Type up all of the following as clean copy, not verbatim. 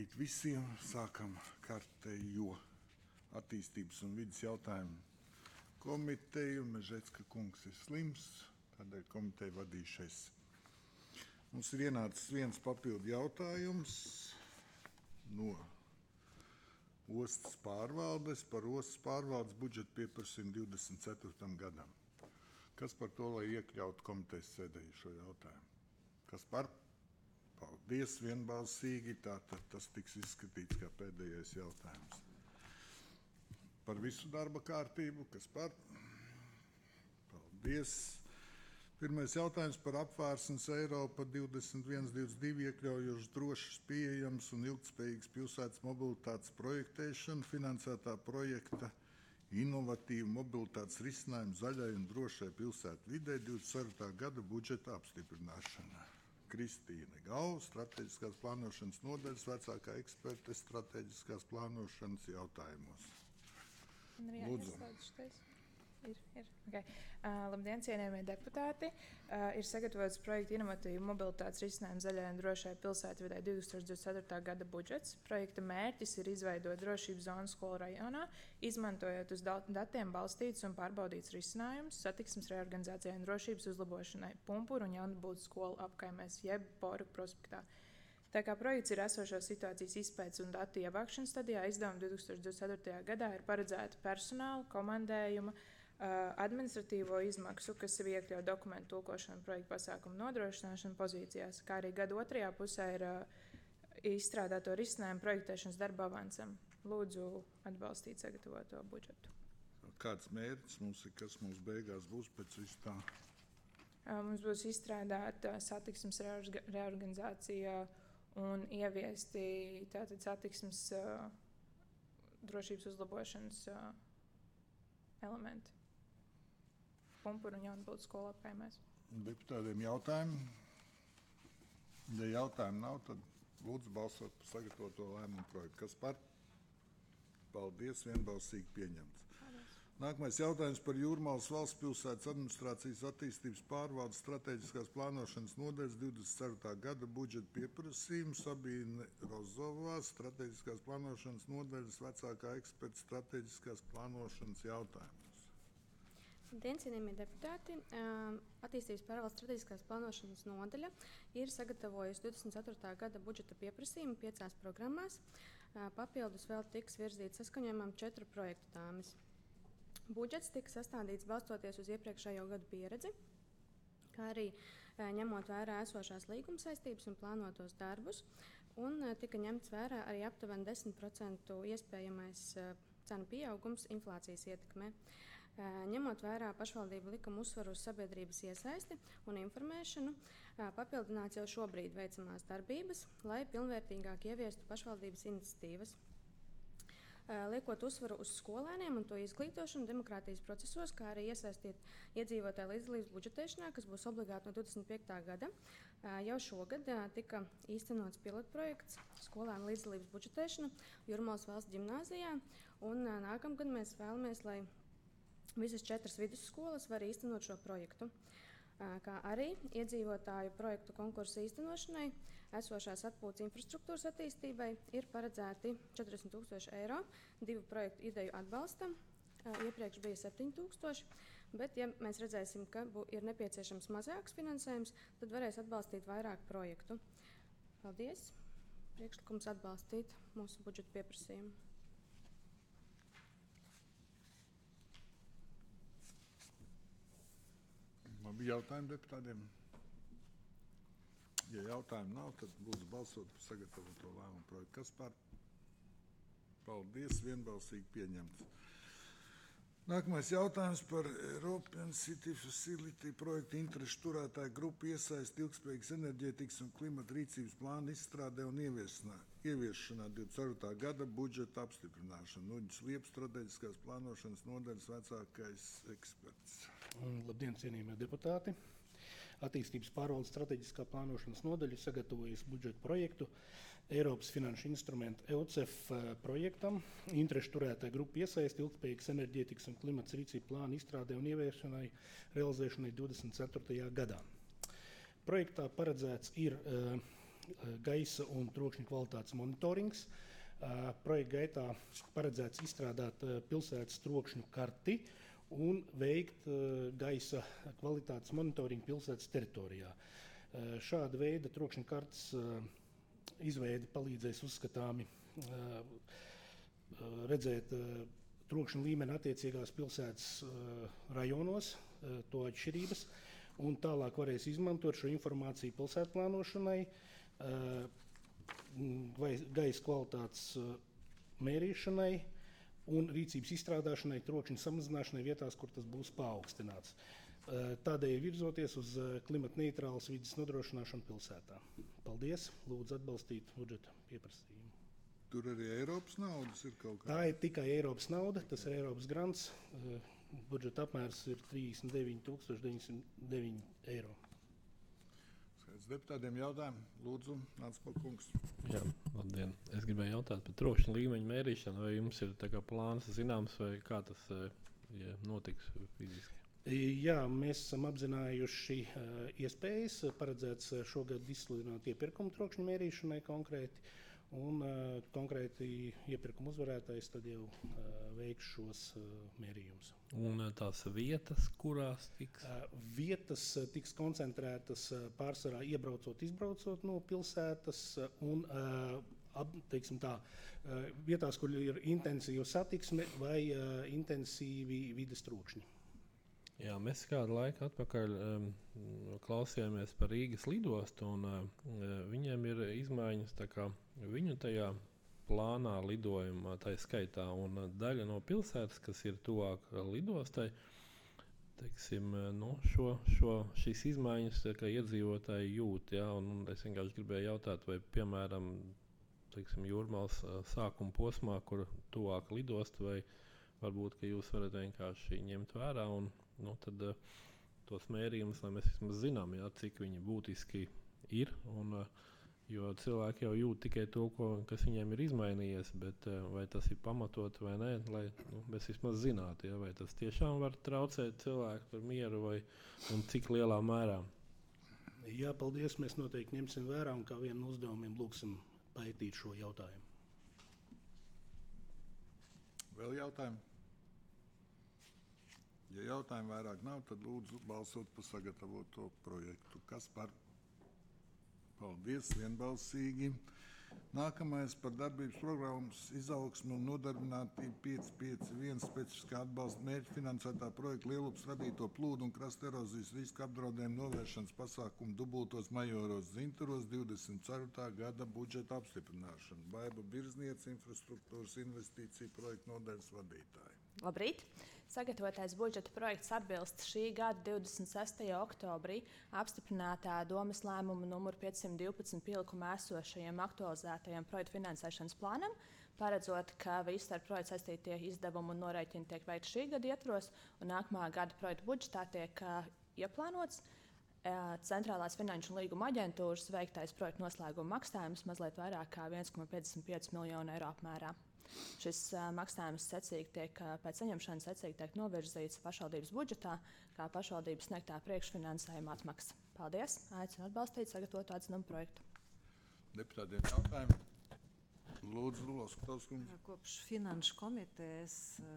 Labrīt visiem. Sākam kārtējo attīstības un vidas jautājumu komiteju. Mežecka kungs ir slims, tādēļ komiteju vadīšais. Mums ir ienācis viens papildu jautājums no ostas pārvaldes par ostas pārvaldes budžetu pieprasījumu 24. gadam. Kas par to, lai iekļautu komitejas sēdēju šo jautājumu? Kas par? Paldies, vienbalsīgi. Tātad tas tiks izskatīts kā pēdējais jautājums. Par visu darba kārtību. Kas par? Paldies. Pirmais jautājums par Apvārsnes Eiropa 21-22 iekļaujošs, drošs, pieejams un ilgtspējīgs pilsētas mobilitātes projektēšanu, finansētā projekta inovatīvu mobilitātes risinājumu zaļai un drošai pilsētu vidē 24. gada budžeta apstiprināšana. Kristīne Gau, strateģiskās plānošanas nodaļas vecākā eksperte strateģiskās plānošanas jautājumos. Lūdzu. Okay. Labdien, cienījamie deputāti! Ir sagatavots projekta inovatīvu mobilitātes risinājumu zaļai un drošai pilsētvidē 2024. gada budžets. Projekta mērķis ir izveidot drošības zonu skolu rajonā, izmantojot uz datiem balstītus un pārbaudītus risinājumus satiksmes reorganizācijai un drošības uzlabošanai Pumpuru un Jaunbūdas skolu apkaimēs jeb Poru prospektā. Tā kā projekts ir esošo situācijas izpētes un datu ievākšanas stadijā, izdevumi 2024. gadā ir paredzēti personāla, komandējuma, administratīvo izmaksu, kas ir iekļauta dokumentu tulkošana projektu pasākumu nodrošināšana pozīcijās, kā arī gada otrajā pusē ir izstrādāto risinājumu projektēšanas darba avansam. Lūdzu atbalstīt sagatavoto budžetu. Kāds mērķis mums ir, kas mums beigās būs pēc visu tā? Mums būs izstrādāta satiksmes reorganizācija un ieviesti tātad satiksmes drošības uzlabošanas elementi. Pumpuru un Jaunbūdas skolu apkaimēs. Deputātiem jautājumi? Ja jautājumu nav, tad lūdzu balsot par sagatavoto lēmumu projektu. Kas par? Paldies, vienbalsīgi pieņemts. Paldies. Nākamais jautājums par Jūrmalas valsts pilsētas administrācijas attīstības pārvaldes strateģiskās plānošanas nodaļas 24. gada budžeta pieprasījumu. Sabīne Rozovā, strateģiskās plānošanas nodaļas vecākā eksperta strateģiskās plānošanas jautājumos. Labdien, cienījamie deputāti! Attīstības pārvaldes strateģiskās plānošanas nodaļa ir sagatavojusi 24. gada budžeta pieprasījumu 5 programmās. Papildus vēl tiks virzīts saskaņojumam 4 projektu tāmes. Budžets tika sastādīts balstoties uz iepriekšējo gadu pieredzi, kā arī ņemot vērā esošās līguma saistības un plānotos darbus, un tika ņemts vērā arī aptuveni 10% iespējamais cenu pieaugums inflācijas ietekmē. Ņemot vērā pašvaldību likuma uzsvaru uz sabiedrības iesaisti un informēšanu, papildināts jau šobrīd veicamās darbības, lai pilnvērtīgāk ieviestu pašvaldības iniciatīvas. Liekot uzsvaru uz skolēniem un to izglītošanu demokrātijas procesos, kā arī iesaistīt iedzīvotāju līdzdalības budžetēšanā, kas būs obligāti no 25. gada. Jau šogad tika īstenots pilotprojekts skolēnu līdzdalības budžetēšana Jūrmalas valsts ģimnāzijā, un nākamgad mēs vēlamies, lai visas 4 vidusskolas var īstenot šo projektu. Kā arī iedzīvotāju projektu konkursu īstenošanai, esošās atpūtas infrastruktūras attīstībai ir paredzēti 40 000 eiro 2 projektu ideju atbalstam. Iepriekš bija 7 000, bet ja mēs redzēsim, ka ir nepieciešams mazāks finansējums, tad varēs atbalstīt vairāk projektu. Paldies! Priekšlikums atbalstīt mūsu budžeta pieprasījumu. Man bija jautājumi deputātiem. Ja jautājumu nav, tad lūdzu balsot par sagatavoto lēmumu projektu. Kas par? Paldies, vienbalsīgi pieņemts. Nākamais jautājums par European City Facility projektu interešu turētāju grupu iesaisti ilgtspējīgas enerģētikas un klimata rīcības plāna izstrādē un ieviešanā 24. gada budžeta apstiprināšana. Nuģis Lieps, strateģiskās plānošanas nodaļas vecākais eksperts. Labdien, cienījamie deputāti! Attīstības pārvaldes strateģiskā plānošanas nodaļa sagatavojas budžeta projektu Eiropas finanšu instrumentu EUCEF projektam, interešu turētāju grupu iesaisti ilgtspējīgas enerģētikas un klimata rīcību plāna izstrādē un ieviešanai realizēšanai 24. gadā. Projektā paredzēts ir gaisa un trokšņa kvalitātes monitorings. Projekta gaitā paredzēts izstrādāt pilsētas trokšņu karti un veikt gaisa kvalitātes monitoringu pilsētas teritorijā. Šāda veida trokšņa kartes izveidi palīdzēs uzskatāmi redzēt trokšņa līmeni attiecīgās pilsētas rajonos, to atšķirības, un tālāk varēs izmantot šo informāciju pilsētplānošanai, gaisa kvalitātes mērīšanai un rīcības izstrādāšanai, trokšņa samazināšanai vietās, kur tas būs paaugstināts. Tādēļ virzoties uz klimata neitrālas vides nodrošināšanu pilsētā. Paldies, lūdzu atbalstīt budžeta pieprasījumu. Tur arī Eiropas naudas ir kaut kā? Tā ir tikai Eiropas nauda, tas ir Eiropas grants. Budžeta apmērs ir 39 909 eiro. Deputātiem jautājumu. Lūdzu, Nācpal kungs. Jā, labdien. Es gribēju jautāt par trokšņa līmeņa mērīšanu. Vai jums ir tā kā plāns zināms, vai kā tas notiks fiziski? Jā, mēs esam apzinājuši iespējas. Paredzēts šogad izsludināt iepirkumu trokšņa mērīšanai konkrēti. Un konkrēti iepirkuma uzvarētājs tad jau veiks šos mērījumus. Un tās vietas, kurās tiks? Vietas tiks koncentrētas pārsvarā iebraucot, izbraucot no pilsētas un teiksim tā, vietās, kur ir intensīva satiksme vai intensīvi vides trokšņi. Jā, mēs kādu laiku atpakaļ klausījāmies par Rīgas lidostu, un viņiem ir izmaiņas tā kā viņu tajā plānā lidojumā, tā skaitā, un daļa no pilsētas, kas ir tuvāk lidostai, teiksim, šīs izmaiņas, ka iedzīvotāji jūt, jā, un es vienkārši gribēju jautāt, vai, piemēram, teiksim, Jūrmalas sākuma posmā, kur tuvāk lidosta, vai varbūt, ka jūs varat vienkārši ņemt vērā un tad tos mērījumus, lai mēs vismaz zinām, jā, cik viņi būtiski ir. Jo cilvēki jau jūt tikai to, kas viņiem ir izmainījies, bet vai tas ir pamatot vai nē, lai mēs vismaz zinātu, jā, vai tas tiešām var traucēt cilvēku par mieru un cik lielā mērā. Jā, paldies. Mēs noteikti ņemsim vērā un kā vienu no uzdevumiem lūgsim pētīt šo jautājumu. Vēl jautājumu? Ja jautājumu vairāk nav, tad lūdzu balsot par sagatavoto projektu. Kas par? Paldies, vienbalsīgi. Nākamais par darbības programmas izaugsmu un nodarbinātību 551 specifiskā atbalsta mērķa finansētā projekta Lielupas radīto plūdu un krasta erozijas riska apdraudējumu novēršanas pasākumu dubultos Majoros Zinturos 24. gada budžeta apstiprināšanu. Baiba Birzniece, infrastruktūras investīcija projekta nodaļas vadītāja. Labrīt! Sagatavotais budžeta projekts atbilst šī gada 26. oktobrī apstiprinātā domes lēmuma numur 512 pielikuma esošajiem aktualizētajiem projektu finansēšanas plānam, paredzot, ka visi ar projektu saistītie izdevumi un norēķini tiek veikti šī gada ietvaros, un nākamā gada projektu budžetā tiek ieplānots Centrālās finanšu un līguma aģentūras veiktais projektu noslēguma maksājums mazliet vairāk kā 1,55 miljonu eiro apmērā. Šis maksājums pēc saņemšanas secīgi tiek novirzīts pašvaldības budžetā, kā pašvaldības sniegtā priekšfinansējuma atmaksa. Paldies! Aicinu atbalstīt sagatavotu atzinumu projektu. Deputātiem jautājumu. Lūdzu, Loskatovs kundze. Kopš finanšu komitejas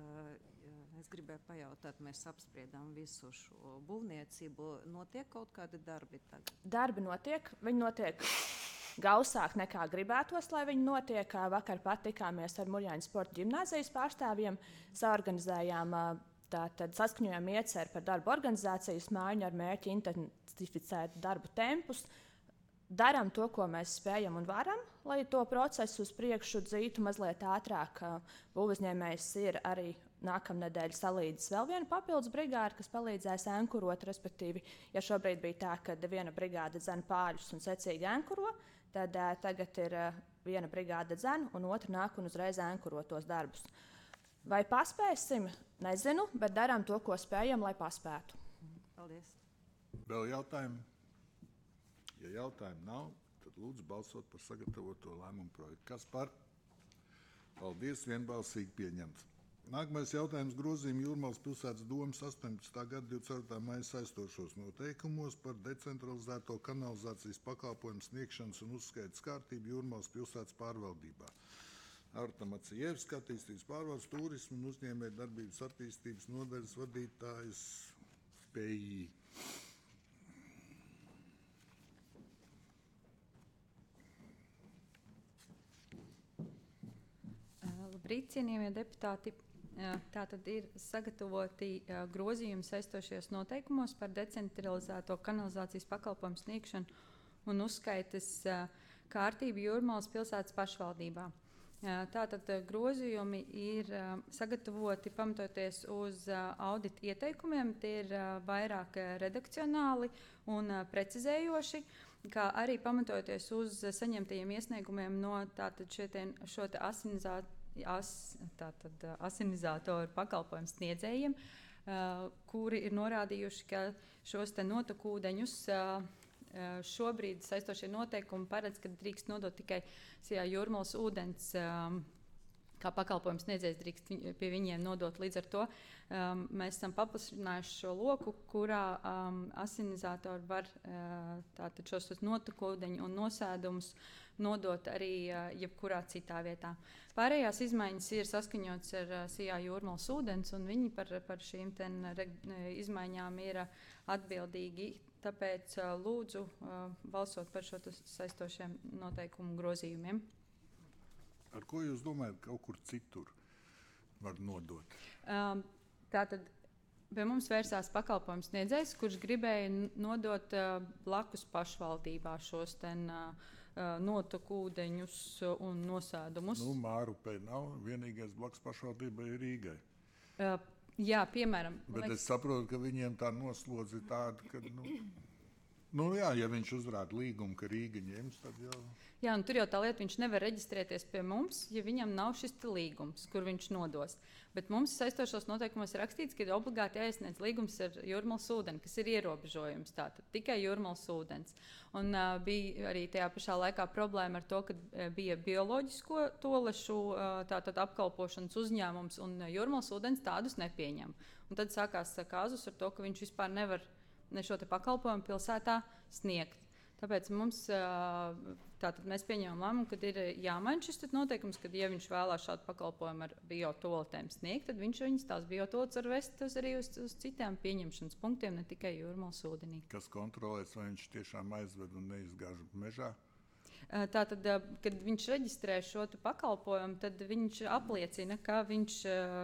es gribēju pajautāt, mēs apspriedām visu šo būvniecību. Notiek kaut kādi darbi tagad? Darbi notiek. Viņi notiek gausāk nekā gribētos, lai viņi notiek. Vakar pat tikāmies ar Murjāņu sporta ģimnāzijas pārstāvjiem, saorganizējām saskaņojām ieceru par darbu organizācijas mājiņu ar mērķi intensificēt darbu tempus. Darām to, ko mēs spējam un varam, lai to procesu uz priekšu dzītu mazliet ātrāk. Būvuzņēmējs ir arī nākamnedēļ salīdzis vēl vienu papildus brigādi, kas palīdzēs ankurot. Respektīvi, ja šobrīd bija tā, ka viena brigāde dzen pāļus un secīgi ankuro, tad tagad ir viena brigāde dzen un otra nāk un uzreiz ankuro tos darbus. Vai paspēsim? Nezinu, bet darām to, ko spējam, lai paspētu. Paldies. Vēl jautājumi? Ja jautājumu nav, tad lūdzu balsot par sagatavoto lēmumu projektu. Kas par? Paldies, vienbalsīgi pieņemts. Nākamais jautājums grozījumi Jūrmālas pilsētas domas 18. gada 24. maija saistošos noteikumos par decentralizēto kanalizācijas pakalpojumu sniegšanas un uzskaitas kārtību Jūrmālas pilsētas pārvaldībā. Arta Macievska, attīstības pārvaldes, turismu un uzņēmēju darbības attīstības nodaļas vadītājs PI. Labrīt, cienījamie deputāti. Tātad ir sagatavoti grozījumi saistošajos noteikumos par decentralizēto kanalizācijas pakalpojumu sniegšanu un uzskaites kārtību Jūrmālas pilsētas pašvaldībā. Tātad grozījumi ir sagatavoti pamatoties uz audita ieteikumiem, tie ir vairāk redakcionāli un precizējoši, kā arī pamatoties uz saņemtajiem iesniegumiem no šo asinizātoru pakalpojumu sniedzējiem, kuri ir norādījuši, ka šos te notekūdeņus šobrīd saistošie noteikumi paredz, ka drīkst nodot tikai Jūrmālas ūdens, kā pakalpojums sniedzējs drīkst pie viņiem nodot. Līdz ar to mēs esam paplašinājuši šo loku, kurā asinizātori var tātad šos notekūdeņu un nosēdumus nodot arī jebkurā citā vietā. Pārējās izmaiņas ir saskaņotas ar SIA Jūrmālas ūdens, un viņi par šīm izmaiņām ir atbildīgi. Tāpēc lūdzu balsot par šo saistošiem noteikumu grozījumiem. Ar ko jūs domājat, kaut kur citur var nodot? Tātad pie mums vērsās pakalpojums sniedzējs, kurš gribēja nodot blakus pašvaldībā šos notekūdeņus un nosēdumus. Mārupē nav, vienīgais blakus pašvaldībai ir Rīgai. Jā, piemēram. Bet es saprotu, ka viņiem tā noslodze ir tāda, ka, ja viņš uzrāda līgumu, ka Rīga ņems, tad jau... Jā, un tur jau tā lieta, viņš nevar reģistrēties pie mums, ja viņam nav šis līgums, kur viņš nodos. Bet mums saistošos noteikumos ir rakstīts, ka ir obligāti jāiesniedz līgums ar Jūrmālas ūdeni, kas ir ierobežojums, tātad tikai Jūrmālas ūdens. Un bija arī tajā pašā laikā problēma ar to, ka bija bioloģisko tolešu tātad apkalpošanas uzņēmums, un Jūrmālas ūdens tādus nepieņem. Un tad sākās kāzus ar to, ka viņš vispār nevar šo te pakalpojumu pilsētā sniegt. Tāpēc mēs pieņēmām lēmumu, ka ir jāmaina šis noteikums, ka, ja viņš vēlās šādu pakalpojumu ar biotoaletēm sniegt, tad viņš viņas tās biotoaletes var vest arī uz citiem pieņemšanas punktiem, ne tikai Jūrmālas ūdenī. Kas kontrolēs, vai viņš tiešām aizved un neizgāž mežā? Tātad, kad viņš reģistrē šo pakalpojumu, tad viņš apliecina, ka viņš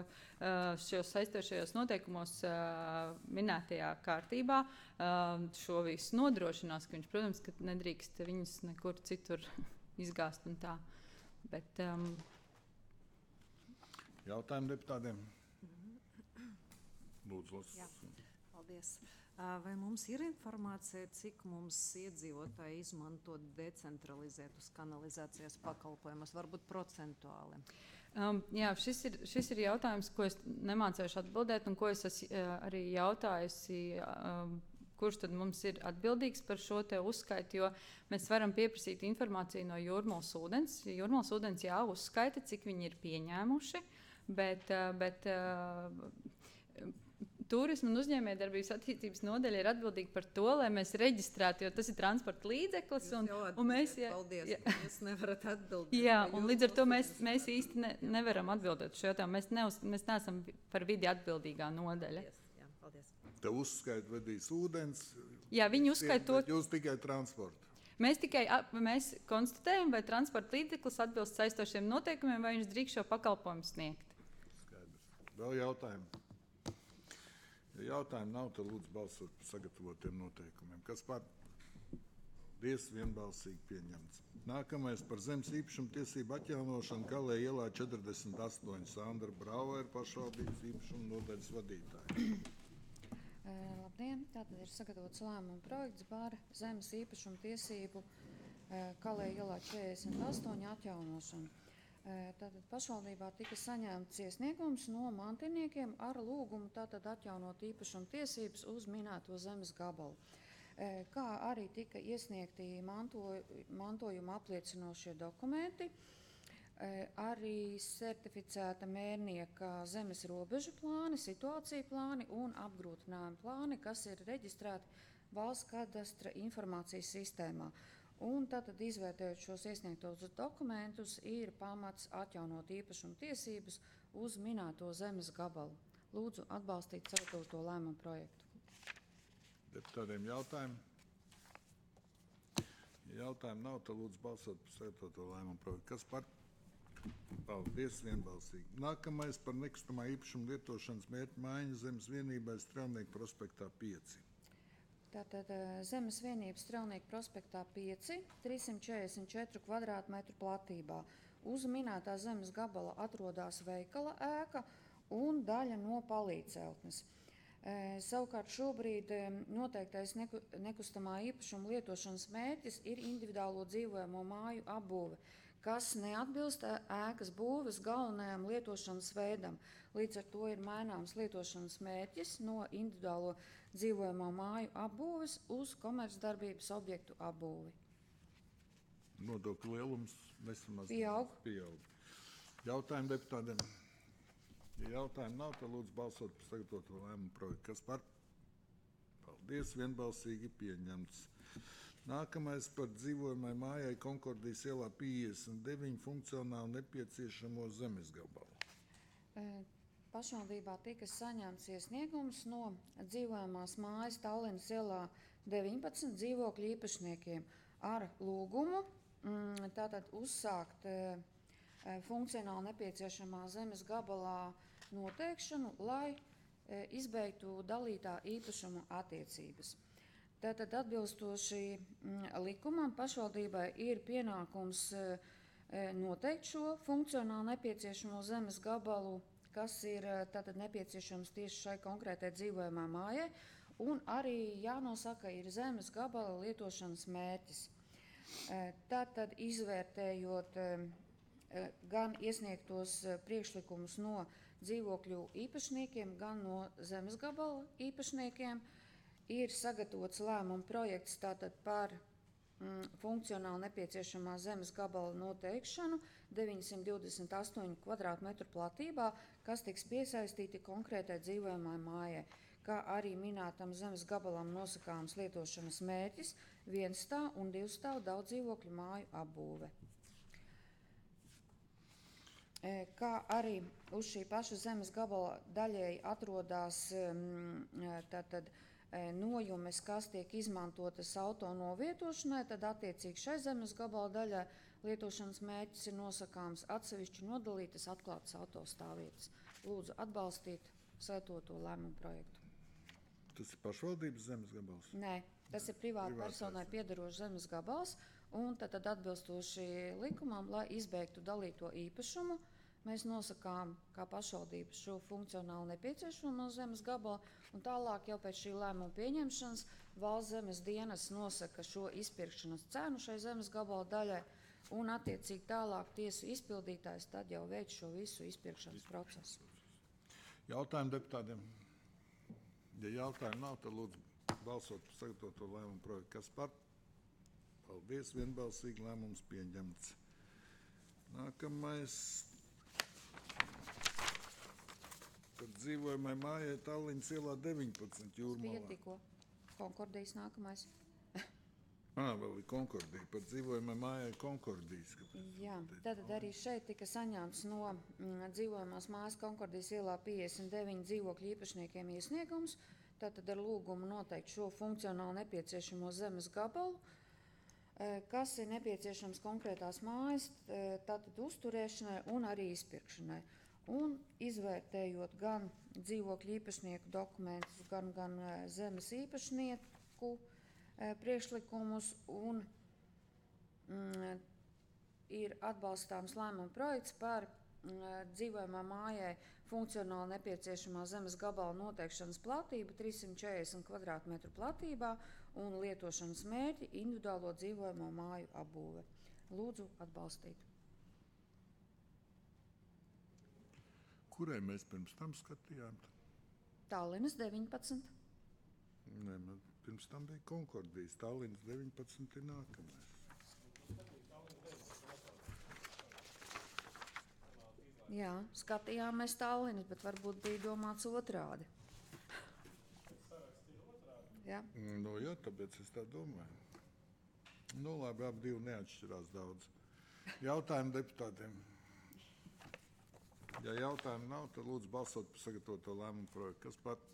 šos saistošajos noteikumos minētajā kārtībā šo visu nodrošinās, ka viņš, protams, ka nedrīkst viņus nekur citur izgāzt un tā. Bet, Jautājumi deputātiem? Lūdzu, Jā, paldies. Vai mums ir informācija, cik mums iedzīvotāji izmanto decentralizētus kanalizācijas pakalpojumus, varbūt procentuāli? Jā, šis ir jautājums, ko es nemācējuši atbildēt, un ko es esmu arī jautājusi, kurš tad mums ir atbildīgs par šo te uzskaitu, jo mēs varam pieprasīt informāciju no Jūrmālas ūdens. Jūrmālas ūdens uzskaita, cik viņi ir pieņēmuši, bet Turisma un uzņēmējdarbības attīstības nodaļa ir atbildīga par to, lai mēs reģistrētu, jo tas ir transporta līdzeklis. Paldies, jūs nevarat atbildēt. Jā, un līdz ar to mēs īsti nevaram atbildēt šo jautājumu. Mēs neesam par vidi atbildīgā nodaļa. Paldies. Te uzskait vedīs ūdens. Jā, viņi uzskait to. Jūs tikai transportu. Mēs konstatējam, vai transporta līdzeklis atbilst saistošiem noteikumiem, vai viņš drīkst šo pakalpojumu sniegt. Skaidrs. Vēl jautājumi? Ja jautājumu nav, tad lūdzu balsot par sagatavotiem noteikumiem. Kas par? Paldies, vienbalsīgi pieņemts. Nākamais par zemes īpašumu tiesību atjaunošanu Kalēja ielā 48. Sandra Brauer, pašvaldības īpašumu nodaļas vadītāja. Labdien! Tātad ir sagatavots lēmuma projekts par zemes īpašumu tiesību Kalēja ielā 48 atjaunošanu. Tātad pašvaldībā tika saņemts iesniegums no mantiniekiem ar lūgumu tātad atjaunot īpašumu tiesības uz minēto zemes gabalu. Kā arī tika iesniegti mantojuma apliecinošie dokumenti. Arī certificēta mērnieka zemes robežu plāni, situāciju plāni un apgrūtinājumu plāni, kas ir reģistrēti valsts kadastra informācijas sistēmā. Un tātad, izvērtējot šos iesniegtos dokumentus, ir pamats atjaunot īpašuma tiesības uz minēto zemes gabalu. Lūdzu atbalstīt sagatavoto lēmumu projektu. Deputātiem jautājumi? Ja jautājumu nav, tad lūdzu balsot par sagatavoto lēmumu projektu. Kas par? Paldies, vienbalsīgi. Nākamais par nekustamā īpašuma lietošanas mērķu maiņu zemes vienībai Strelnieku prospektā 5. Tātad zemes vienība Strelnieku prospektā 5, 344 kvadrātmetru platībā. Uz minētā zemes gabala atrodas veikala ēka un daļa no palīdceltnes. Savukārt šobrīd noteiktais nekustamā īpašuma lietošanas mērķis ir individuālo dzīvojamo māju apbūve, kas neatbilst ēkas būves galvenajam lietošanas veidam. Līdz ar to ir maināms lietošanas mērķis no individuālo dzīvojamo māju apbūves uz komercdarbības objektu apbūvi. Nodokļu lielums Pieaug. Jautājumi deputātiem? Ja jautājumu nav, tad lūdzu balsot par sagatavoto lēmumu projektu. Kas par? Paldies, vienbalsīgi pieņemts. Nākamais par dzīvojamai mājai Konkordijas ielā 59 funkcionāli nepieciešamo zemes gabalu. Pašvaldībā tika saņemts iesniegums no dzīvojamās mājas Tallinas ielā 19 dzīvokļu īpašniekiem ar lūgumu tātad uzsākt funkcionāli nepieciešamā zemes gabalā noteikšanu, lai izbeigtu dalītā īpašuma attiecības. Tātad atbilstoši likumam pašvaldībai ir pienākums noteikt šo funkcionāli nepieciešamo zemes gabalu, kas ir tātad nepieciešams tieši šai konkrētai dzīvojamā mājai, un arī jānosaka ir zemes gabala lietošanas mērķis. Tātad izvērtējot gan iesniegtos priekšlikumus no dzīvokļu īpašniekiem, gan no zemes gabala īpašniekiem, ir sagatavots lēmuma projekts tātad par funkcionāli nepieciešamā zemes gabala noteikšanu 928 kvadrātmetru platībā, kas tiks piesaistīti konkrētai dzīvojamai mājai, kā arī minētam zemes gabalam nosakāms lietošanas mērķis, vienstāv un divstāv daudz dzīvokļu māju apbūve. Kā arī uz šī paša zemes gabala daļēji atrodas tātad nojumes, kas tiek izmantotas auto novietošanai, tad attiecīgi šai zemes gabala daļai lietošanas mērķis ir nosakāms atsevišķi nodalītas atklātas autostāvvietas. Lūdzu atbalstīt sagatavoto lēmumu projektu. Tas ir pašvaldības zemes gabals? Nē, tas ir privāta personai piederošs zemes gabals, un tad atbilstoši likumam, lai izbeigtu dalīto īpašumu, mēs nosakām kā pašvaldības šo funkcionāli nepieciešamo zemes gabalu, un tālāk jau pēc šī lēmuma pieņemšanas valsts zemes dienas nosaka šo izpirkšanas cenu šai zemes gabala daļai, un attiecīgi tālāk tiesu izpildītājs tad jau veic šo visu izpirkšanas procesu. Jautājumu deputātiem? Ja jautājumu nav, tad lūdzu balsot par sagatavoto lēmumu projektu. Kas par? Paldies, vienbalsīgi lēmums pieņemts. Nākamais par dzīvojamai mājai Tallinas ielā 19 Jūrmalā. Tikko Konkordijas nākamais. Vēl ir Konkordija, par dzīvojamai mājai Konkordijas. Jā, tātad arī šeit tika saņemts no dzīvojamās mājas Konkordijas ielā 59 dzīvokļu īpašniekiem iesniegums, tātad ar lūgumu noteikt šo funkcionāli nepieciešamo zemes gabalu, kas ir nepieciešams konkrētās mājas, tātad uzturēšanai un arī izpirkšanai. Un izvērtējot gan dzīvokļu īpašnieku dokumentus, gan zemes īpašnieku priekšlikumus, un ir atbalstāms lēmuma projekts par dzīvojamā mājai funkcionāli nepieciešamā zemes gabala noteikšanas platību 340 kvadrātmetru platībā un lietošanas mērķi individuālo dzīvojamo māju apbūve. Lūdzu atbalstīt. Kurai mēs pirms tam skatījām? Tallinas 19. Nē, pirms tam bija Konkordijas. Tallinas 19 ir nākamais. Jā, skatījāmies Tallinas, bet varbūt bija domāts otrādi. Jā. Nu, jā, tāpēc es tā domāju. Nu, labi, abi divi neatšķirās daudz. Jautājumu deputātiem. Ja jautājumu nav, tad lūdzu balsot par sagatavoto lēmumu projektu. Kas par?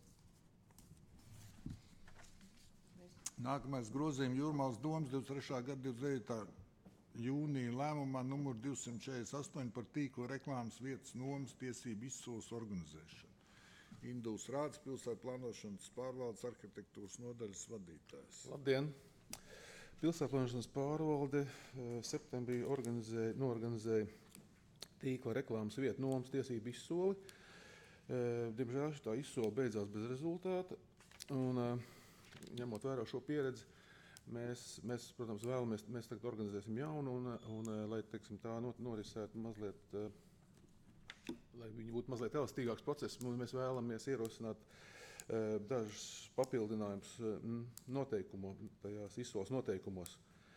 Nākamais grozījums Jūrmālas domas 23. gada 29. jūnija lēmumā numur 248 par tīkla reklāmas vietas nomas tiesību izsoles organizēšanu. Induls Rāds, pilsētu plānošanas pārvaldes arhitektūras nodaļas vadītājs. Labdien! Pilsētplānošanas pārvalde septembrī norganizēja tīkla reklāmas vietu nomas tiesību izsoli. Diemžēl šī izsole beidzās bez rezultāta. Un, ņemot vērā šo pieredzi, mēs protams, mēs tagad organizēsim jaunu un lai teiksim, tā norisētu mazliet, lai viņi būtu mazliet elastīgāks process, mēs vēlamies ierosināt dažus papildinājumus tajās izsoles noteikumos.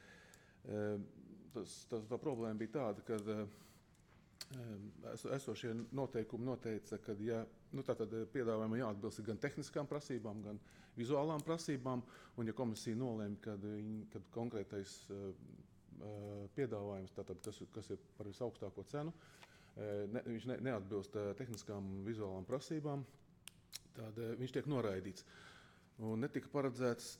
Tā problēma bija tāda, ka esošie noteikumi noteica, ka tātad piedāvājumam jāatbilst gan tehniskām prasībām, gan vizuālām prasībām, un ja komisija nolēma, kad konkrētais piedāvājums, tātad, kas ir par visaugstāko cenu, viņš neatbilst tehniskām un vizuālām prasībām, tad viņš tiek noraidīts. Un netika paredzēts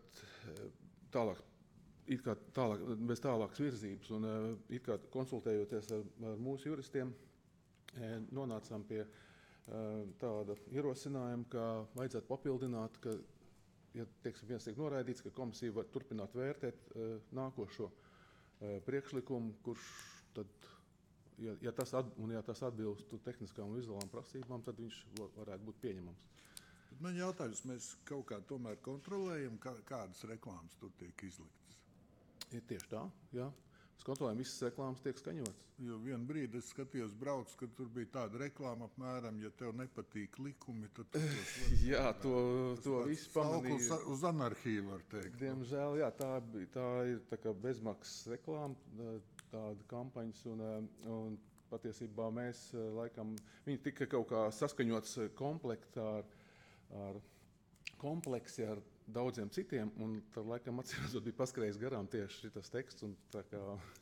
bez tālākas virzības, un konsultējoties ar mūsu juristiem, nonācām pie tāda ierosinājuma, ka vajadzētu papildināt, ka, ja viens tiek noraidīts, ka komisija var turpināt vērtēt nākošo priekšlikumu, kurš tad, ja tas atbilstu tehniskām un vizuālām prasībām, tad viņš varētu būt pieņemams. Man jautājums, mēs kaut kā tomēr kontrolējam, kādas reklāmas tur tiek izliktas? Ir tieši tā, jā. Mēs kontrolējam, visas reklāmas tiek skaņotas. Jo vienu brīdi es skatījos brauc, kad tur bija tāda reklāma apmēram, ja tev nepatīk likumi, tad tu tos var... Jā, to visu pamanīja. Uz anarhiju var teikt. Diemžēl, jā, tā ir tā kā bezmaksas reklāma, tāda kampaņas, un patiesībā mēs laikam, viņi tika kaut kā saskaņots komplektā ar kompleksi ar daudziem citiem, un tad laikam atcīmredzot bija paskrējis garām tieši šitas teksts, un tā kā...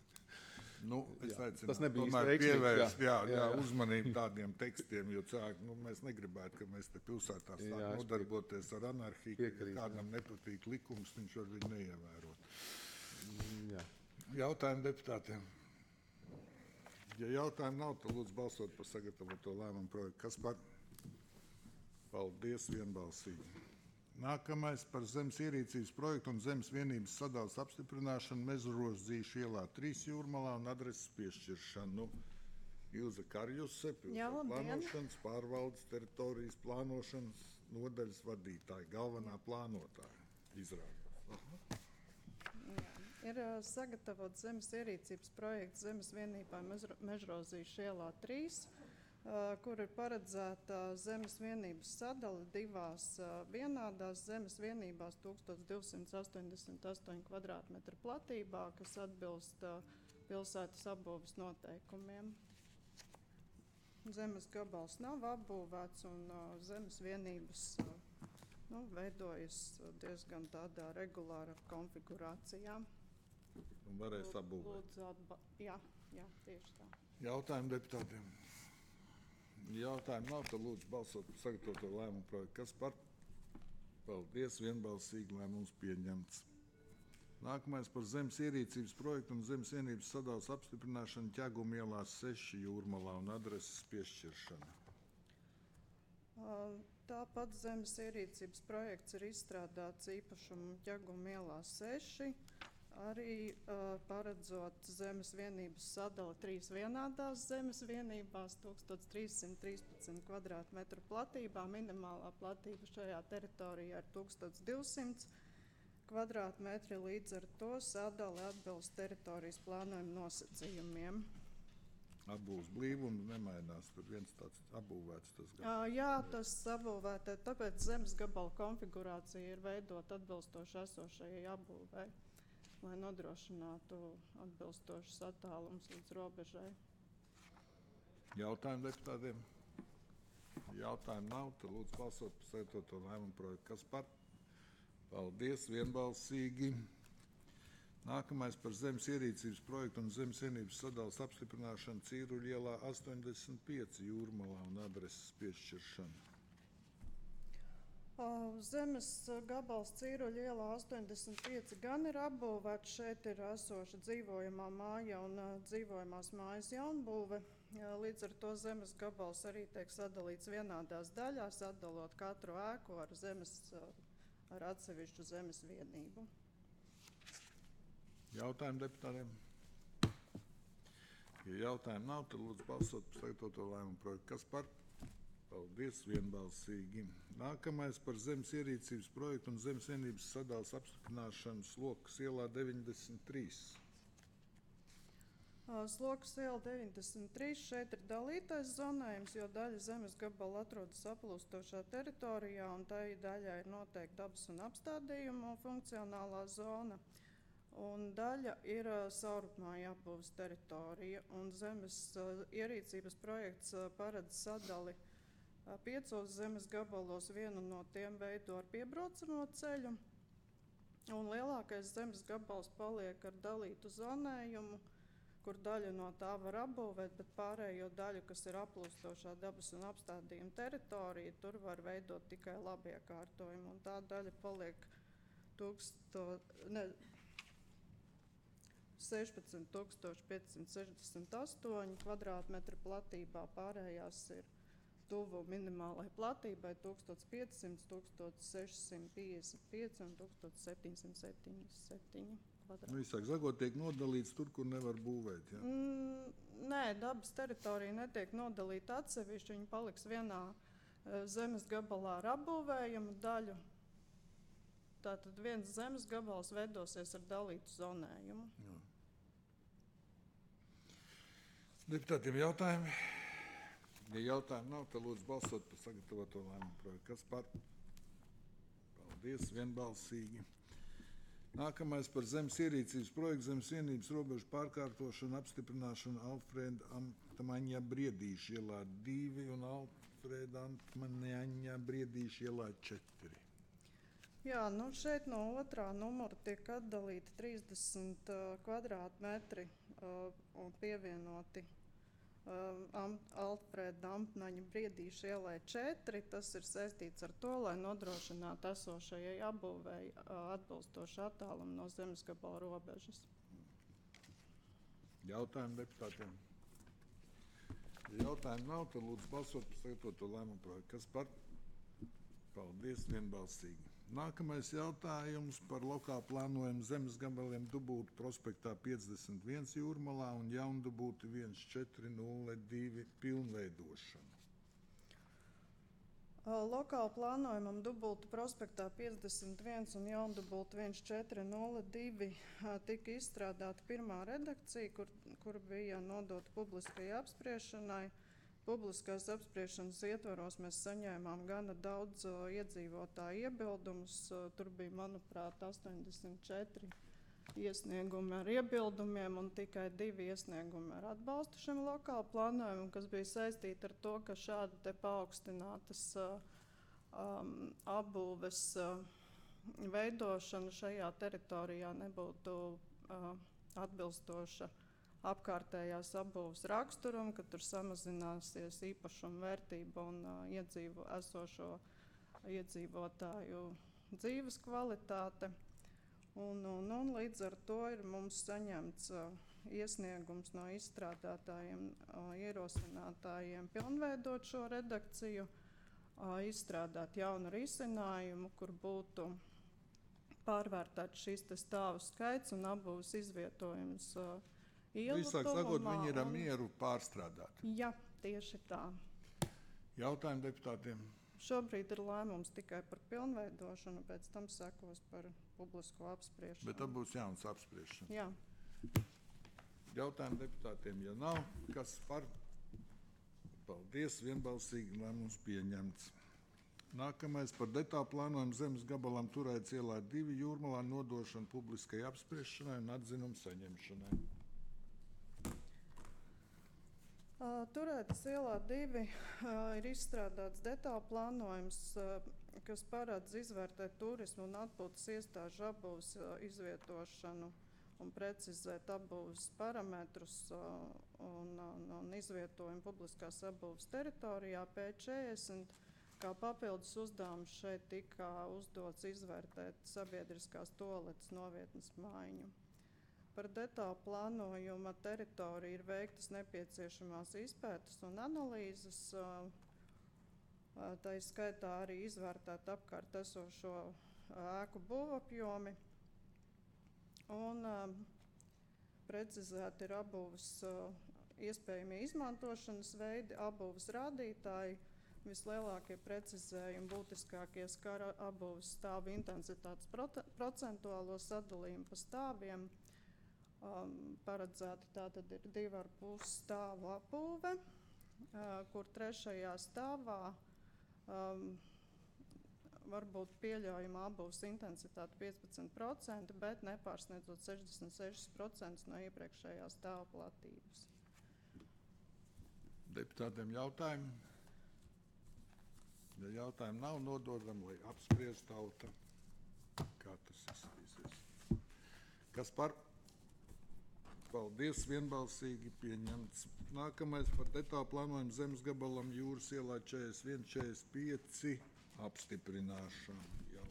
Es aicinu tas nebija tomēr pievērst uzmanību tādiem tekstiem, jo cilvēki, mēs negribētu, ka mēs te pilsētā sākam nodarboties ar anarhiju, ka kādam nepatīk likums, viņš var viņu neievērot. Jā. Jautājumu deputātiem. Ja jautājumu nav, tad lūdzu balsot par sagatavoto lēmumu projektu. Kas par? Paldies, vienbalsīgi. Nākamais par zemes ierīcības projektu un zemes vienības sadalas apstiprināšanu Mežrozīšu ielā 3 Jūrmalā un adreses piešķiršanu. Ilze Karjuse, pilsētu plānošanas, pārvaldes teritorijas plānošanas nodaļas vadītāja, galvenā plānotāja izrādās. Ir sagatavots zemes ierīcības projekts zemes vienībā Mežrozīšu ielā 3. Kur ir paredzēta zemes vienības sadale divās vienādās zemes vienībās 1288 kvadrātmetru platībā, kas atbilst pilsētas apbūves noteikumiem. Zemes gabals nav apbūvēts un zemes vienības veidojas diezgan tādā regulāra konfigurācijā. Un varēs apbūvēt. Jā, tieši tā. Jautājumu deputātiem. Jautājumu nav, tad lūdzu balsot par sagatavoto lēmumu projektu. Kas par? Paldies, vienbalsīgi lēmums pieņemts. Nākamais par zemes ierīcības projektu un zemes vienības sadalas apstiprināšanu Ķeguma ielā 6 Jūrmalā un adreses piešķiršana. Tāpat zemes ierīcības projekts ir izstrādāts īpašumu Ķeguma ielā 6. Arī paredzot zemes vienības sadali 3 vienādās zemes vienībās 1313 kvadrātmetru platībā. Minimālā platība šajā teritorijā ir 1200 kvadrātmetri, līdz ar to sadali atbilst teritorijas plānojuma nosacījumiem. Apbūves blīvums nemainās, tur viens tāds apbūvēts tas gabals. Jā, tas apbūvētē, tāpēc zemes gabala konfigurācija ir veidot atbilstoši esošajai apbūvei, lai nodrošinātu atbilstošus attālums līdz robežai. Jautājumu deputātiem? Jautājumu nav, tad lūdzu balsot par sagatavoto lēmumu projektu. Kas par? Paldies, vienbalsīgi. Nākamais par zemes ierīcības projektu un zemes vienības sadalas apstiprināšanu Cīruļu ielā 85 Jūrmalā un adreses piešķiršanu. Zemes gabals Cīruļu ielā 85 gan ir apbūvēts. Šeit ir esoša dzīvojamā māja un dzīvojamās mājas jaunbūve. Līdz ar to zemes gabals arī tiek sadalīts vienādās daļās, atdalot katru ēku ar atsevišķu zemes vienību. Jautājumu deputātiem? Ja jautājumu nav, tad lūdzu balsot par sagatavoto lēmumu projektu. Kas par? Paldies, vienbalsīgi. Nākamais par zemes ierīcības projektu un zemes vienības sadalas apstiprināšanu Slokas ielā 93. Slokas iela 93. Šeit ir dalītais zonējums, jo daļa zemes gabala atrodas aplūstošā teritorijā, un tai daļai ir noteikti dabas un apstādījumu funkcionālā zona. Un daļa ir saurupmāja apbūves teritorija, un zemes ierīcības projekts paredz sadali 5 zemes gabalos, vienu no tiem veido ar piebraucamo ceļu, un lielākais zemes gabals paliek ar dalītu zonējumu, kur daļu no tā var apbūvēt, bet pārējo daļu, kas ir aplūstošā dabas un apstādījuma teritorija, tur var veidot tikai labiekārtojumu, un tā daļa paliek 16,568 kvadrātmetru platībā, pārējās ir tuvu minimālai platībai 1500, 1655 un 1777 kvadrātmetru. Visāk zagot tiek nodalīts tur, kur nevar būvēt, ja? Nē, dabas teritorija netiek nodalīta atsevišķi, viņa paliks vienā zemes gabalā ar apbūvējumu daļu. Tātad viens zemes gabals veidosies ar dalītu zonējumu. Jā. Deputātiem jautājumi? Ja jautājumu nav, tad lūdzu balsot par sagatavoto lēmumu projektu. Kas par? Paldies, vienbalsīgi. Nākamais par zemes ierīcības projektu zemes vienības robežu pārkārtošanu apstiprināšanu Alfrēda Antmaņa Briedīša ielā 2 un Alfrēda Antmaņa Briedīša ielā 4. Jā, šeit no otrā numura tiek atdalīti 30 kvadrātmetri un pievienoti Alfrēda Antmaņa Briedīša ielai 4. Tas ir saistīts ar to, lai nodrošinātu esošajai apbūvēji atbilstošu attālumu no zemes gabala robežas. Jautājumu deputātiem? Ja jautājumu nav, tad lūdzu balsot par sagatavoto lēmumu projektu. Kas par? Paldies, vienbalsīgi. Nākamais jautājums par lokālu plānojumu zemes gabaliem Dubultu prospektā 51 Jūrmalā un Jaundubulti 1402 pilnveidošanu. Lokālu plānojumam Dubultu prospektā 51 un Jaundubulti 1402 tika izstrādāta pirmā redakcija, kur bija nodota publiskai apspriešanai. Publiskās apspriešanas ietvaros mēs saņēmām gana daudz iedzīvotāju iebildumus. Tur bija, manuprāt, 84 iesniegumi ar iebildumiem un tikai 2 iesniegumi ar atbalstu šim lokālu plānojumam, kas bija saistīti ar to, ka šāda te paaugstinātas apbūves veidošana šajā teritorijā nebūtu atbilstoša apkārtējās apbūves raksturam, ka tur samazināsies īpašuma vērtība un esošo iedzīvotāju dzīves kvalitāte. Un līdz ar to ir mums saņemts iesniegums no izstrādātājiem, ierosinātājiem pilnveidot šo redakciju, izstrādāt jaunu risinājumu, kur būtu pārvērtēts šīs te stāvu skaits un apbūves izvietojums Visāk sakot, viņi ir ar mieru pārstrādāt. Jā, tieši tā. Jautājumu deputātiem? Šobrīd ir lēmums tikai par pilnveidošanu, pēc tam sekos par publisko apspriešanu. Bet tad būs jauns apspriešana. Jā. Jautājumu deputātiem, ja nav, kas par? Paldies, vienbalsīgi lēmums pieņemts. Nākamais par detālu plānojumu zemes gabalam Turēts ielā 2 Jūrmalā nodošanu publiskai apspriešanai un atzinumu saņemšanai. Turētas ielā 2 ir izstrādāts detāla plānojums, kas paredz izvērtēt turismu un atpūtas iestāžu apbūves izvietošanu un precizēt apbūves parametrus un izvietojumu publiskās apbūves teritorijā. P40 kā papildus uzdevums šeit tika uzdots izvērtēt sabiedriskās toaletes novietnes maiņu. Par detālu plānojuma teritoriju ir veiktas nepieciešamās izpētes un analīzes, tā skaitā arī izvērtēt apkārt esošo ēku būvapjomi un precizēt ir apbūves iespējamie izmantošanas veidi, apbūves rādītāji, vislielākie precizējumi, būtiskākie skar apbūves stāvu intensitātes procentuālo sadalījumu pa stāviem. Paredzēta tātad ir 2,5 stāvu apbūve, kur 3. stāvā var būt pieļaujama apbūves intensitāte 15%, bet nepārsniedzot 66% no iepriekšējā stāva platības. Deputātiem jautājumi? Ja jautājumu nav, nododam, lai apspriež tauta, kā tas izskatīsies. Kas par? Paldies, vienbalsīgi pieņemts. Nākamais par detālu plānojumu zemes gabalam Jūras ielā 41-45 apstiprināšanu jau.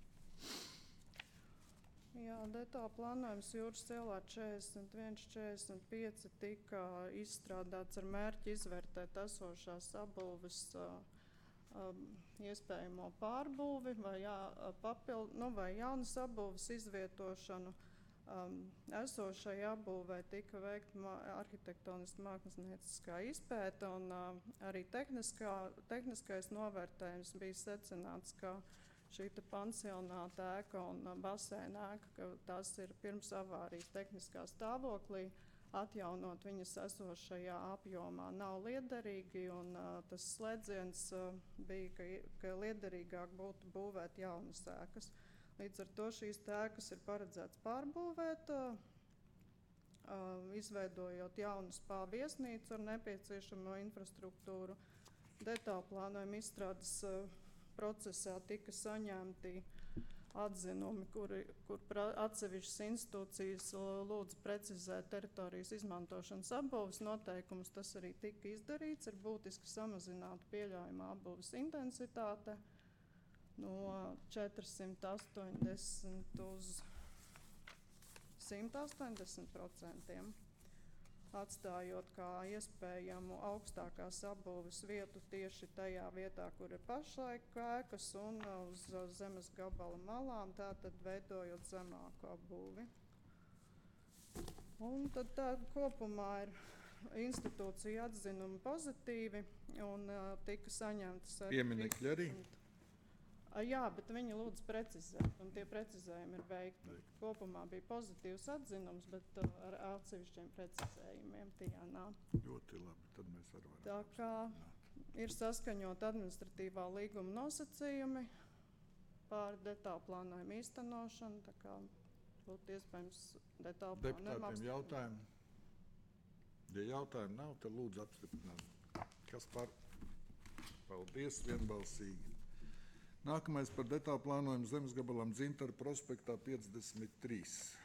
Jā, detāla plānojums Jūras ielā 41-45 tika izstrādāts ar mērķi izvērtēt esošās apbūves iespējamo pārbūvi vai jaunas apbūves izvietošanu. Esošai apbūvei tika veikta arhitektoniska mākslinieciskā izpēta un arī tehniskais novērtējums bija secināts, ka šī pansionāta ēka un baseina ēka, ka tās ir pirms avārijas tehniskā stāvoklī, atjaunot viņas esošajā apjomā nav liederīgi, un tas slēdziens bija, ka liederīgāk būtu būvēt jaunas ēkas. Līdz ar to šīs ēkas ir paredzēts pārbūvēt, izveidojot jaunu spā viesnīcu ar nepieciešamo infrastruktūru. Detāla plānojuma izstrādes procesā tika saņemti atzinumi, kur atsevišķas institūcijas lūdza precizēt teritorijas izmantošanas apbūves noteikumus. Tas arī tika izdarīts, ir būtiski samazināta pieļaujamā apbūves intensitāte no 480 uz 180%, atstājot kā iespējamu augstākās apbūves vietu tieši tajā vietā, kur ir pašlaik ēkas, un uz zemes gabala malām, tātad veidojot zemāku apbūvi. Un tad tā kopumā ir institūcija atzinumi pozitīvi, un tika saņemtas arī pieminekļi arī? Jā, bet viņi lūdz precizēt, un tie precizējumi ir veikti. Kopumā bija pozitīvs atzinums, bet ar atsevišķiem precizējumiem tie nav. Ļoti labi, tad mēs arī varam. Tā kā ir saskaņot administratīvā līguma nosacījumi pār detālu plānojumu īstenošanu, tā kā būtu iespējams detālu plānojumu Deputātiem jautājumi? Ja jautājumu nav, tad lūdzu apstiprināt. Kas par? Paldies, vienbalsīgi. Nākamais par detālu plānojumu zemes gabalam Dzintara prospektā 53.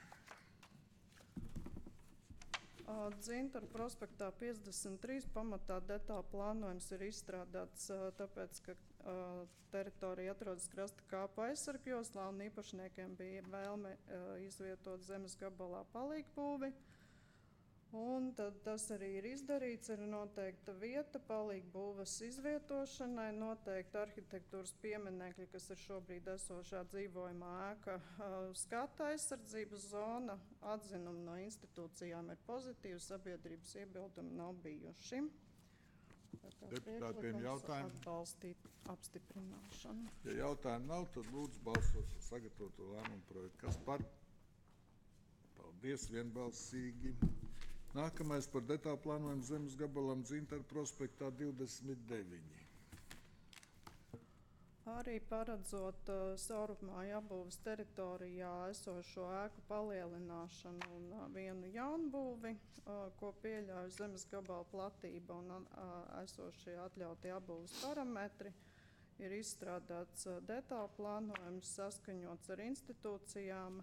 Dzintara prospektā 53 pamatā detāla plānojums ir izstrādāts tāpēc, ka teritorija atrodas krasta kāpa aizsargjoslā un īpašniekiem bija vēlme izvietot zemes gabalā palīgbūvi. Un tad tas arī ir izdarīts, ir noteikta vieta palīgbūves izvietošanai, noteikta arhitektūras pieminekļi, kas ir šobrīd esošā dzīvojamā ēka, skata aizsardzības zona, atzinumi no institūcijām ir pozitīvi, sabiedrības iebildumi nav bijuši. Deputātiem jautājumi? Atbalstīt apstiprināšanu. Ja jautājumu nav, tad lūdzu balsot par sagatavoto lēmumu projektu. Kas par? Paldies, vienbalsīgi. Nākamais par detālu plānojumu zemes gabalam Dzintara prospektā 29. Arī paredzot saurupmāju apbūves teritorijā esošo ēku palielināšanu un vienu jaunbūvi, ko pieļauj zemes gabala platība un esošie atļautie apbūves parametri. Ir izstrādāts detālu plānojums, saskaņots ar institūcijām.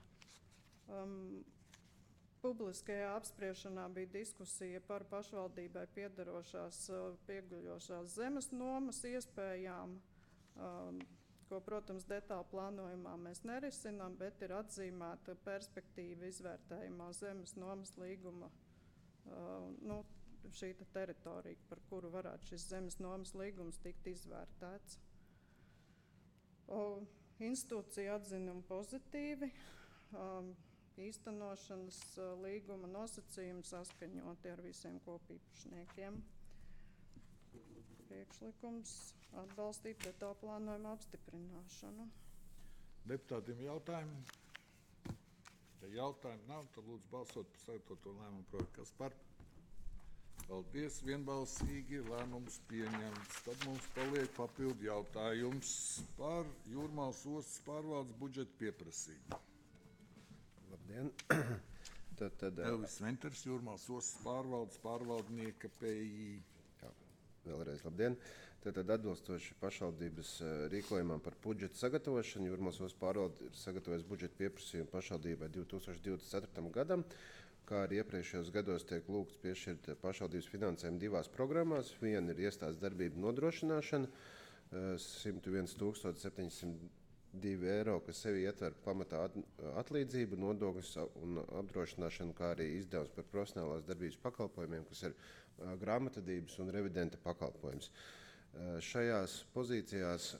Publiskajā apspriešanā bija diskusija par pašvaldībai piederošās pieguļošās zemes nomas iespējām, ko, protams, detālu plānojumā mēs nerisinām, bet ir atzīmēta perspektīva izvērtējumā zemes nomas līguma, šī teritorija, par kuru varētu šis zemes nomas līgums tikt izvērtēts. Institūcija atzinumi pozitīvi, īstenošanas līguma nosacījumi saskaņoti ar visiem kopīpašniekiem. Priekšlikums atbalstīt detālu plānojumu apstiprināšanu. Deputātiem jautājumi? Ja jautājumi nav, tad lūdzu balsot par sagatavoto lēmumu projektu. Kas par? Paldies, vienbalsīgi lēmums pieņemts. Tad mums paliek papildu jautājums par Jūrmālas ostas pārvaldes budžeta pieprasījumu. Labdien! Elvis Venters, Jūrmālas ostas pārvaldes pārvaldnieka PI. Vēlreiz labdien! Tad atbilstoši pašvaldības rīkojumam par budžeta sagatavošanu, Jūrmālas ostas pārvalde ir sagatavojis budžeta pieprasījumu pašvaldībai 2024. gadam, kā arī iepriekšējos gados tiek lūgts piešķirt pašvaldības finansējumu divās programmās. Viena ir iestādes darbību nodrošināšana, 101 702 eiro, kas sevi ietver pamatā atlīdzību, nodokļus un apdrošināšanu, kā arī izdevums par profesionālās darbības pakalpojumiem, kas ir grāmatvedības un revidenta pakalpojums. Šajās pozīcijās,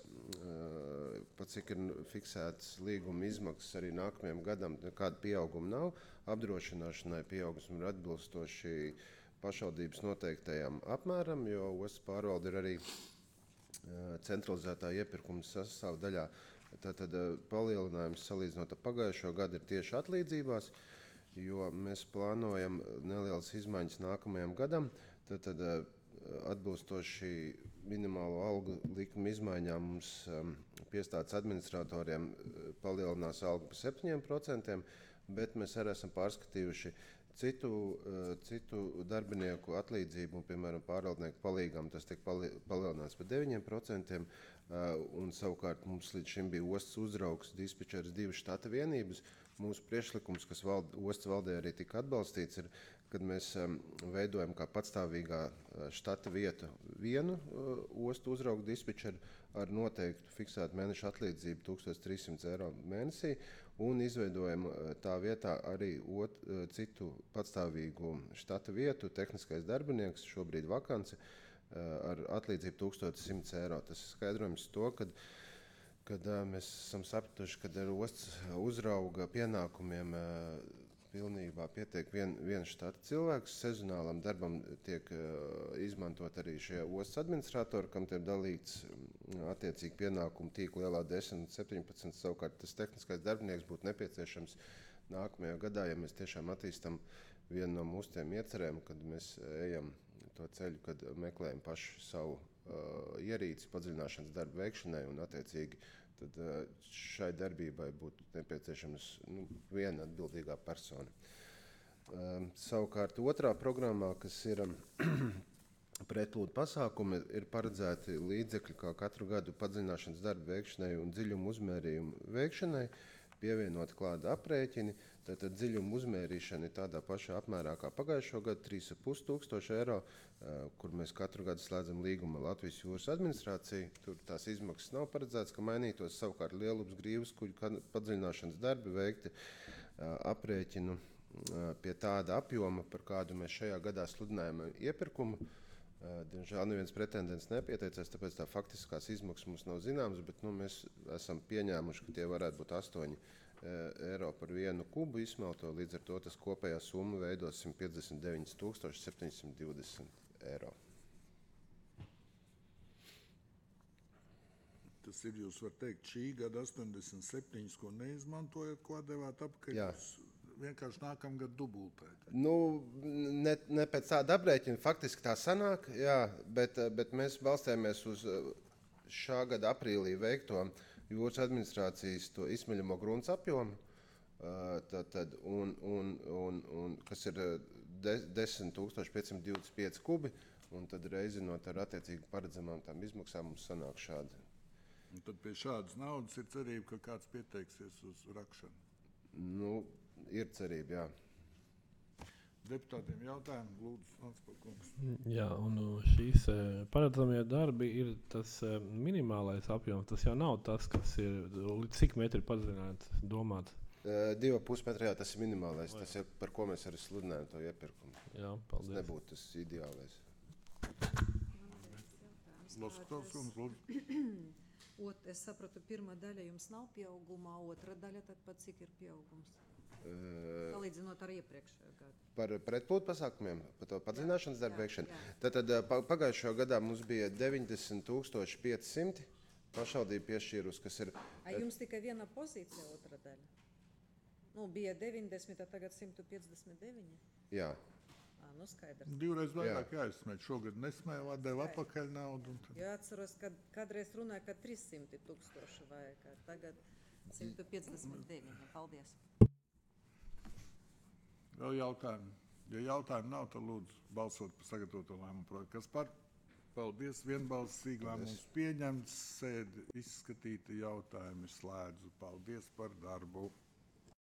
pat cik ir fiksētas līguma izmaksas arī nākamajam gadam, nekāda pieauguma nav. Apdrošināšanai pieaugums ir atbilstoši pašvaldības noteiktajam apmēram, jo ostas pārvalde ir arī centralizētā iepirkuma sastāvdaļā. Tātad palielinājums salīdzinot ar pagājušo gadu ir tieši atlīdzībās, jo mēs plānojam nelielas izmaiņas nākamajam gadam. Tad atbilstoši minimālo algu likuma izmaiņām mums piestādes administratoriem palielinās algu par 7%, bet mēs arī esam pārskatījuši citu darbinieku atlīdzību, piemēram, pārvaldnieku palīgām, tas tiek palielināts par 9%, un savukārt mums līdz šim bija ostas uzraugs, dispečers, 2 štata vienības. Mūsu priekšlikums, kas ostas valdē arī tika atbalstīts, ir, kad mēs veidojam kā patstāvīgā štata vietu vienu ostu uzraugu dispečeru ar noteiktu fiksētu mēneša atlīdzību 1300 eiro mēnesī, un izveidojam tā vietā arī citu patstāvīgu štata vietu, tehniskais darbinieks, šobrīd vakanci, ar atlīdzību 1100 eiro. Tas ir skaidrojums to, kad mēs esam sapratuši, ka ar ostas uzrauga pienākumiem pilnībā pietiek viens štata cilvēks. Sezonālam darbam tiek izmantot arī šie ostas administratori, kam tiek dalīts attiecīgi pienākumu tīkla lielā 10-17. Savukārt tas tehniskais darbinieks būtu nepieciešams nākamajā gadā, ja mēs tiešām attīstam vienu no mūsu tiem iecerēm, kad mēs ejam to ceļu, kad meklējam pašu savu ierīci padziļināšanas darbu veikšanai, un attiecīgi tad šai darbībai būtu nepieciešams viena atbildīgā persona. Savukārt otrā programmā, kas ir pretplūdu pasākumi, ir paredzēti līdzekļi kā katru gadu padziļināšanas darbu veikšanai un dziļumu uzmērījumu veikšanai, pievienot klāta aprēķini. Tātad dziļuma uzmērīšana ir tādā pašā apmērā kā pagājušo gadu, 3500 eiro, kur mēs katru gadu slēdzam līgumu ar Latvijas jūras administrāciju. Tur tās izmaksas nav paredzētas, ka mainītos. Savukārt Lielupas grīvas kuģu padziļināšanas darbi veikti aprēķinu pie tāda apjoma, par kādu mēs šajā gadā sludinājām iepirkumu. Diemžēl neviens pretendents nepieteicās, tāpēc tā faktiskās izmaksas mums nav zināmas, bet mēs esam pieņēmuši, ka tie varētu būt 8 eiro par vienu kubu izsmelto, līdz ar to tas kopējā summa veidos 159 720 eiro. Tas ir, jūs var teikt, šī gada 87, ko neizmantojat, ko devāt apakaļ, jūs vienkārši nākamgad dubultēt. Ne pēc tāda aprēķina, faktiski tā sanāk, jā, bet mēs balstējamies uz šā gada aprīlī veikto jūras administrācijas to izsmeļamo grunts apjomu, kas ir 10,525 kubi, un tad reizinot ar attiecīgi paredzamām tām izmaksām mums sanāk šādi. Un tad pie šādas naudas ir cerība, ka kāds pieteiksies uz rakšanu. Nu, ir cerība, jā. Deputātiem jautājumi, lūdzu, Landsbergs. Jā, un šīs paredzamie darbi ir tas minimālais apjoms. Tas jau nav tas, kas ir līdz cik metri padziļināts, domāts. 2,5 metrā, jā, tas ir minimālais. Tas ir, par ko mēs arī sludinājam to iepirkumu. Jā, paldies. Tas nebūtu tas ideālais. Es sapratu, pirmā daļa jums nav pieaugumā, otra daļa tad pat cik ir pieaugums? Salīdzinot ar iepriekšējo gadu. Par pretpūtu pasākumiem, par to padziļināšanas darbu veikšanu. Tad pagājušajā gadā mums bija 90,500 pašvaldību piešķīrus, kas ir... Jums tikai viena pozīcija, otra daļa? Nu, bija 90, tagad 159? Jā. Nu skaidrs. Divreiz vairāk jāizsmēt. Šogad nesmēja, deva atpakaļ naudu. Jo atceros, kad kādreiz runāja, ka 300,000 vajag, tagad 159. Paldies. Vēl jautājumi? Ja jautājumi nav, tad lūdzu balsot par sagatavoto lēmumu projektu. Kas par? Paldies, vienbalsīgi lēmums pieņemts, sēdi izskatīti jautājumi slēdzu. Paldies par darbu.